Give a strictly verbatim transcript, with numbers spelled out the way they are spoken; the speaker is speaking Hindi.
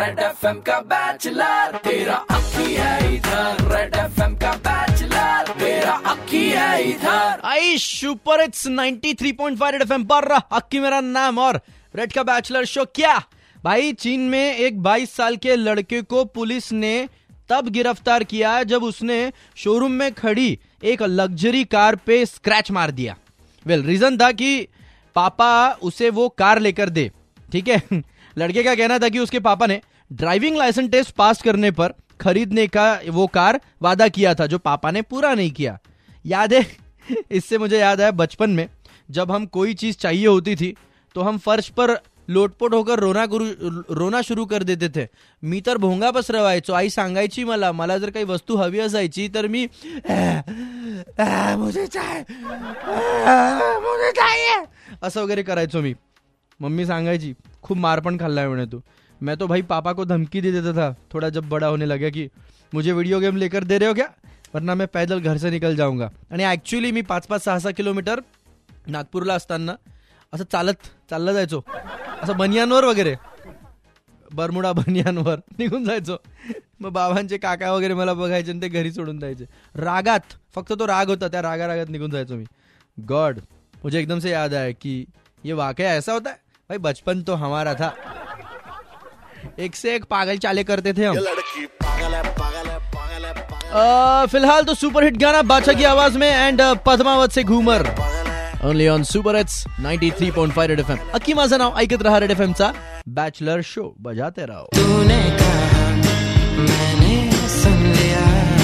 रेड एफएम का बैचलर, तेरा अक्की है इधर। रेड एफएम का बैचलर, तेरा अक्की है इधर। आई super hits ninety three point five Red FM पर अक्की मेरा नाम और रेड का बैचलर शो। क्या भाई, चीन में एक बाईस साल के लड़के को पुलिस ने तब गिरफ्तार किया जब उसने शोरूम में खड़ी एक लग्जरी कार पे स्क्रैच मार दिया। वेल well, रीजन था कि पापा उसे वो कार लेकर दे। ठीक है, लड़के का कहना था कि उसके पापा ने ड्राइविंग लाइसेंस टेस्ट पास करने पर खरीदने का वो कार वादा किया था, जो पापा ने पूरा नहीं किया। याद है, इससे मुझे याद आया बचपन में जब हम कोई चीज चाहिए होती थी तो हम फर्श पर लोटपोट होकर रोना रोना शुरू कर देते थे। मी तर भोंगा पसरवायचो। आई सांगायची मला मला जर काही वस्तू हवी असायची तर मी मुझे चाहिए मुझे चाहिए असं वगैरे करायचो मी। मम्मी सांगायची, खूप मार पण खाल्लाय म्हणे तू। मैं तो भाई पापा को धमकी दे देता था थोड़ा जब बड़ा होने लगा कि मुझे वीडियो गेम लेकर दे रहे हो क्या, वरना मैं पैदल घर से निकल जाऊंगा। आणि ऍक्च्युअली मी पाच पाच सहा सहा किलोमीटर नागपूरला असताना असं चालत चाललं जायचो, असं बनियानवर वगैरे, बरमुडा बनियानवर निघून जायचो। मग बाबांचे काका वगैरे मला बघायचे आणि ते घरी सोडून द्यायचे रागात। फक्त तो राग होता, त्या रागा रागात निघून जायचो मी। गॉड, मुझे एकदम से याद आया कि ये वाकया ऐसा होता है भाई। बचपन तो हमारा था, एक से एक पागल चाले करते थे हम। फिलहाल तो सुपर हिट गाना बादशाह की आवाज में एंड पद्मावत से Ghoomar, only on super hits ninety three point five Red FM. Akki माझं नाव, ऐकत रहा रेड एफएम चा बैचलर शो, बजाते रहो। तूने कहा मैंने सुन लिया।